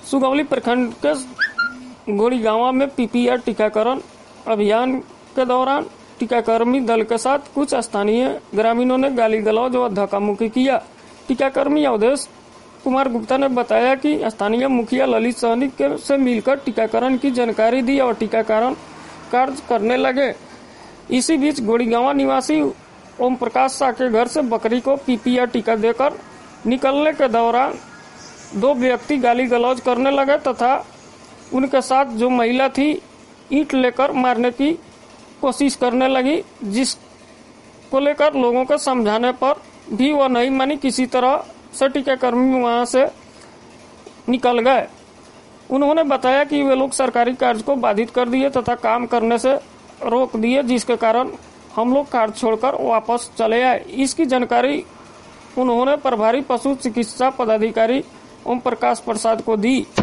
सुगौली प्रखंड के गोड़ीगांवा में पीपीआर टीकाकरण अभियान के दौरान टीकाकर्मी दल के साथ कुछ स्थानीय ग्रामीणों ने गाली गलौज व धक्का मुक्की किया। टीकाकर्मी अवधेश कुमार गुप्ता ने बताया कि स्थानीय मुखिया ललित सहनी से मिलकर टीकाकरण की जानकारी दी और टीकाकरण कार्य करने लगे। इसी बीच गोड़ीगांवा निवासी ओम प्रकाश शाह के घर से बकरी को पीपीआर टीका देकर निकलने के दौरान दो व्यक्ति गाली गलौज करने लगे तथा उनके साथ जो महिला थी ईंट लेकर मारने की कोशिश करने लगी, जिसको लेकर लोगों को समझाने पर भी वह नहीं मानी। किसी तरह से टीकाकर्मी वहां से निकल गए। उन्होंने बताया कि वे लोग सरकारी कार्य को बाधित कर दिए तथा काम करने से रोक दिए, जिसके कारण हम लोग कार्य छोड़कर वापस चले आए। इसकी जानकारी उन्होंने प्रभारी पशु चिकित्सा पदाधिकारी ओम प्रकाश प्रसाद को दी।